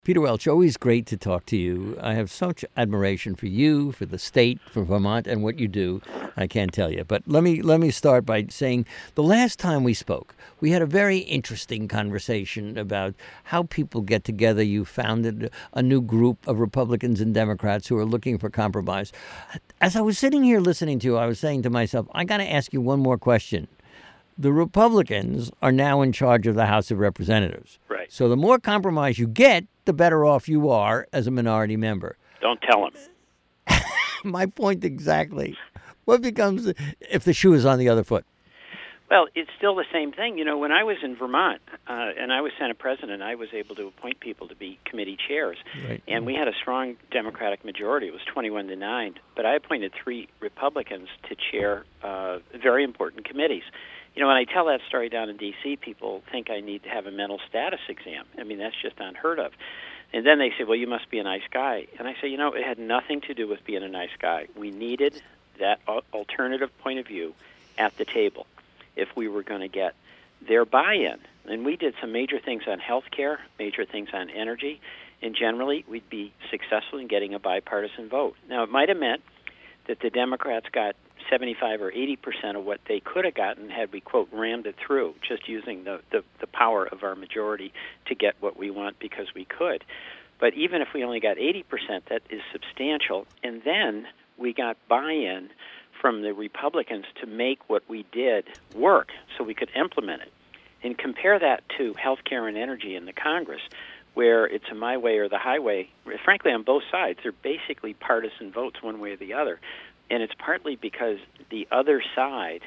Peter Welch, always great to talk to you. I have such admiration for you, for the state, for Vermont, and what you do. I can't tell you. But let me start by saying the last time we spoke, we had a very interesting conversation about how people get together. You founded a new group of Republicans and Democrats who are looking for compromise. As I was sitting here listening to you, I was saying to myself, I got to ask you one more question. The Republicans are now in charge of the House of Representatives. Right. So the more compromise you get, the better off you are as a minority member. Don't tell them. My point exactly. What becomes if the shoe is on the other foot? Well, it's still the same thing. You know, when I was in Vermont and I was Senate president, I was able to appoint people to be committee chairs. Right. And we had a strong Democratic majority. It was 21-9. But I appointed 3 Republicans to chair very important committees. You know, when I tell that story down in D.C., people think I need to have a mental status exam. I mean, that's just unheard of. And then they say, well, you must be a nice guy. And I say, you know, it had nothing to do with being a nice guy. We needed that alternative point of view at the table if we were going to get their buy-in. And we did some major things on health care, major things on energy, and generally we'd be successful in getting a bipartisan vote. Now, it might have meant that the Democrats got 75 or 80% of what they could have gotten had we, quote, rammed it through, just using the power of our majority to get what we want because we could. But even if we only got 80%, that is substantial. And then we got buy-in from the Republicans to make what we did work so we could implement it. And compare that to health care and energy in the Congress, where it's a my way or the highway. Frankly, on both sides, they're basically partisan votes one way or the other. And it's partly because the other side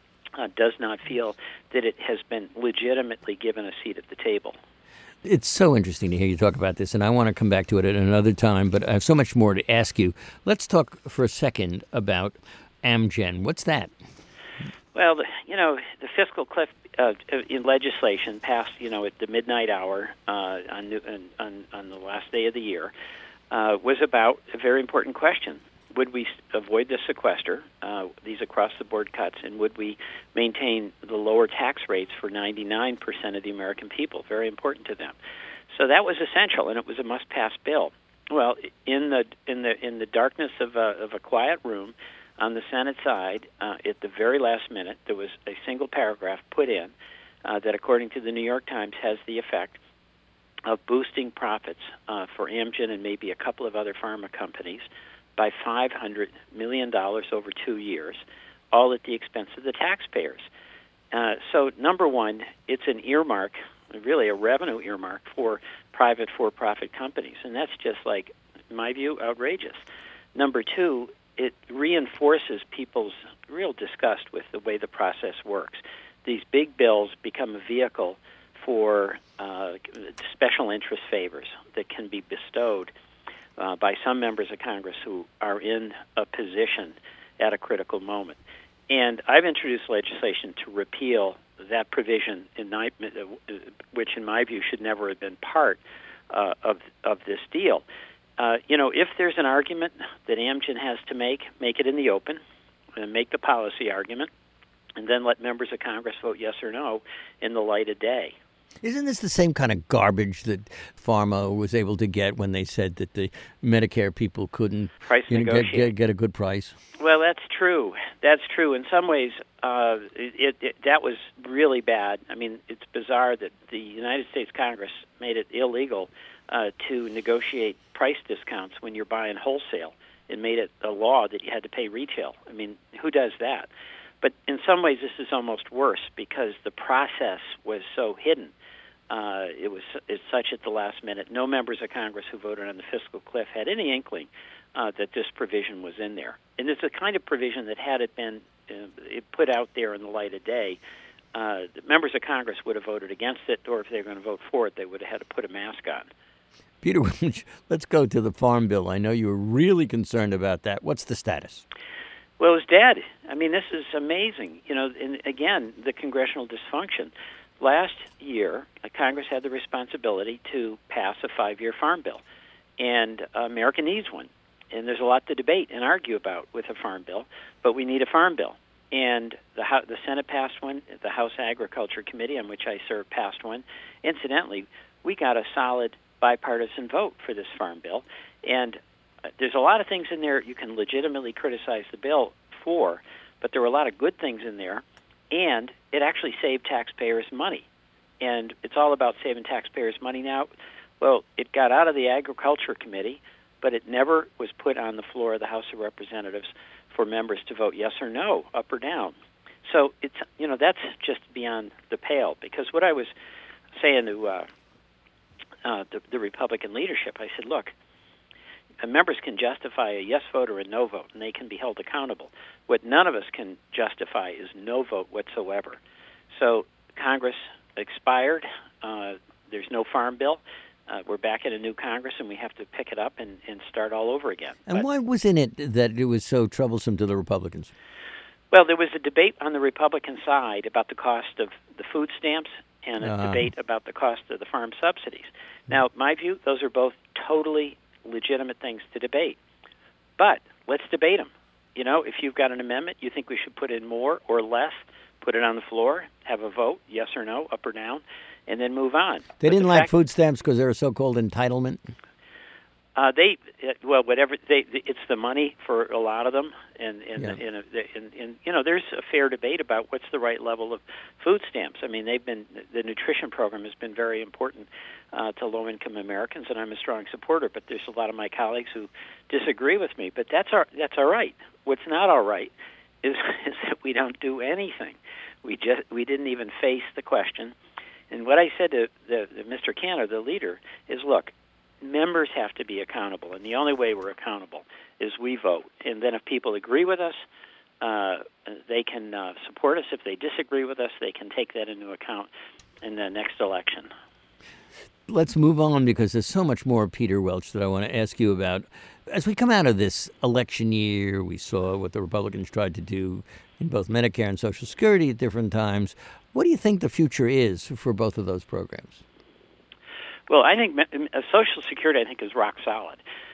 does not feel that it has been legitimately given a seat at the table. It's so interesting to hear you talk about this, and I want to come back to it at another time, but I have so much more to ask you. Let's talk for a second about Amgen. What's that? Well, the fiscal cliff in legislation passed, at the midnight hour on the last day of the year was about a very important question. Would we avoid the sequester, these across-the-board cuts, and would we maintain the lower tax rates for 99% of the American people? Very important to them. So that was essential, and it was a must-pass bill. Well, in the darkness of a quiet room on the Senate side, at the very last minute, there was a single paragraph put in that, according to the New York Times, has the effect of boosting profits for Amgen and maybe a couple of other pharma companies by $500 million over 2 years, all at the expense of the taxpayers. So, number one, it's an earmark, really a revenue earmark for private for-profit companies, and that's just, like, in my view, outrageous. Number two, it reinforces people's real disgust with the way the process works. These big bills become a vehicle for special interest favors that can be bestowed by some members of Congress who are in a position at a critical moment. And I've introduced legislation to repeal that provision, which in my view should never have been part of this deal. If there's an argument that Amgen has to make it in the open, and make the policy argument, and then let members of Congress vote yes or no in the light of day. Isn't this the same kind of garbage that pharma was able to get when they said that the Medicare people couldn't get a good price? Well, that's true. That's true. In some ways, that was really bad. I mean, it's bizarre that the United States Congress made it illegal to negotiate price discounts when you're buying wholesale. It made it a law that you had to pay retail. I mean, who does that? But in some ways, this is almost worse because the process was so hidden. It's such at the last minute. No members of Congress who voted on the fiscal cliff had any inkling that this provision was in there. And it's a kind of provision that had it been put out there in the light of day, the members of Congress would have voted against it, or if they were going to vote for it, they would have had to put a mask on. Peter Welch, let's go to the Farm Bill. I know you were really concerned about that. What's the status? Well, it's dead. I mean, this is amazing. And again, the congressional dysfunction. Last year, Congress had the responsibility to pass a 5-year farm bill, and America needs one. And there's a lot to debate and argue about with a farm bill, but we need a farm bill. And the Senate passed one. The House Agriculture Committee, on which I serve, passed one. Incidentally, we got a solid bipartisan vote for this farm bill. And there's a lot of things in there you can legitimately criticize the bill for, but there were a lot of good things in there, and it actually saved taxpayers money. And it's all about saving taxpayers money now. Well, it got out of the Agriculture Committee, but it never was put on the floor of the House of Representatives for members to vote yes or no, up or down. So it's, that's just beyond the pale. Because what I was saying to the Republican leadership, I said, look, members can justify a yes vote or a no vote, and they can be held accountable. What none of us can justify is no vote whatsoever. So Congress expired. There's no farm bill. We're back in a new Congress, and we have to pick it up and start all over again. And why was in it that it was so troublesome to the Republicans? Well, there was a debate on the Republican side about the cost of the food stamps and a debate about the cost of the farm subsidies. Now, my view, those are both totally legitimate things to debate. But let's debate them. If you've got an amendment, you think we should put in more or less, put it on the floor, have a vote, yes or no, up or down, and then move on. They didn't like food stamps because they're a so-called entitlement? It's the money for a lot of them, and there's a fair debate about what's the right level of food stamps. I mean, the nutrition program has been very important to low-income Americans, and I'm a strong supporter. But there's a lot of my colleagues who disagree with me. But that's all right. What's not all right is that we don't do anything. We didn't even face the question. And what I said to Mr. Cantor, the leader, is, look, members have to be accountable, and the only way we're accountable is we vote. And then if people agree with us, they can support us. If they disagree with us, they can take that into account in the next election. Let's move on, because there's so much more, Peter Welch, that I want to ask you about. As we come out of this election year, we saw what the Republicans tried to do in both Medicare and Social Security at different times. What do you think the future is for both of those programs? Well, I think Social Security, is rock solid.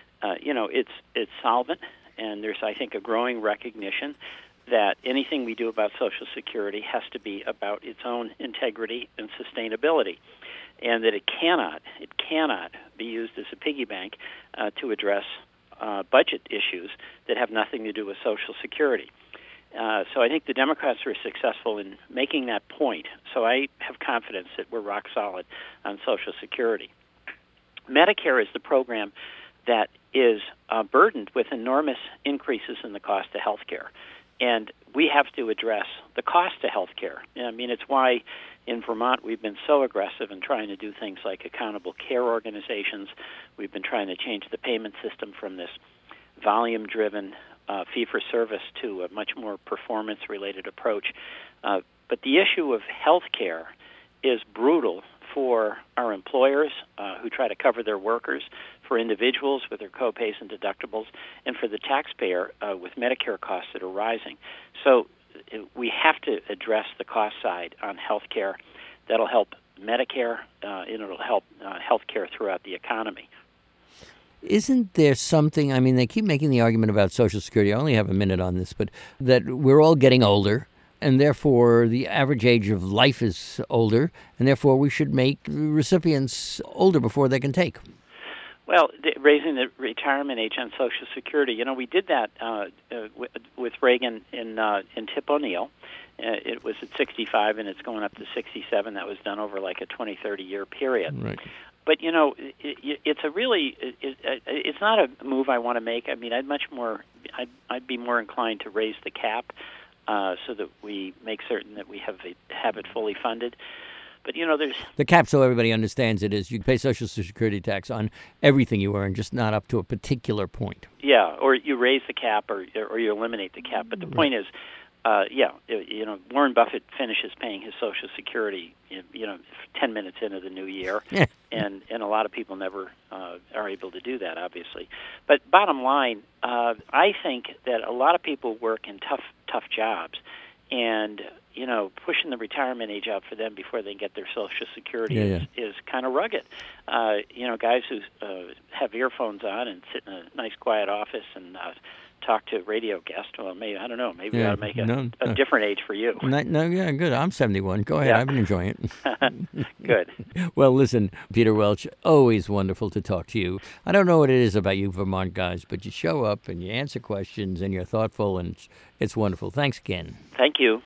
It's solvent, and there's, I think, a growing recognition that anything we do about Social Security has to be about its own integrity and sustainability, and that it cannot be used as a piggy bank to address budget issues that have nothing to do with Social Security. So I think the Democrats were successful in making that point. So I have confidence that we're rock solid on Social Security. Medicare is the program that is burdened with enormous increases in the cost of health care. And we have to address the cost of health care. I mean, it's why in Vermont we've been so aggressive in trying to do things like accountable care organizations. We've been trying to change the payment system from this volume-driven fee-for-service to a much more performance-related approach. But the issue of health care is brutal for our employers who try to cover their workers, for individuals with their co-pays and deductibles, and for the taxpayer with Medicare costs that are rising. So we have to address the cost side on health care. That'll help Medicare, and it'll help health care throughout the economy. Isn't there something, I mean, they keep making the argument about Social Security, I only have a minute on this, but that we're all getting older, and therefore the average age of life is older, and therefore we should make recipients older before they can take. Well, raising the retirement age on Social Security, we did that with Reagan in Tip O'Neill. It was at 65, and it's going up to 67. That was done over like a 20, 30-year period. Right. But, it's a really, it's not a move I want to make. I mean, I'd be more inclined to raise the cap so that we make certain that we have it fully funded. But, there's... The cap, so everybody understands it, is you pay Social Security tax on everything you earn, just not up to a particular point. Yeah, or you raise the cap or you eliminate the cap. But the point is, Warren Buffett finishes paying his Social Security, 10 minutes into the new year, and a lot of people never are able to do that, obviously. But bottom line, I think that a lot of people work in tough jobs, and pushing the retirement age up for them before they get their Social Security Yeah, is kind of rugged. Guys who have earphones on and sit in a nice quiet office and talk to radio guests. Well, maybe I don't know. Maybe we ought to make a different age for you. Yeah, good. I'm 71. Go ahead. Yeah. I've been enjoying it. Good. Well, listen, Peter Welch, always wonderful to talk to you. I don't know what it is about you Vermont guys, but you show up and you answer questions and you're thoughtful, and it's wonderful. Thanks again. Thank you.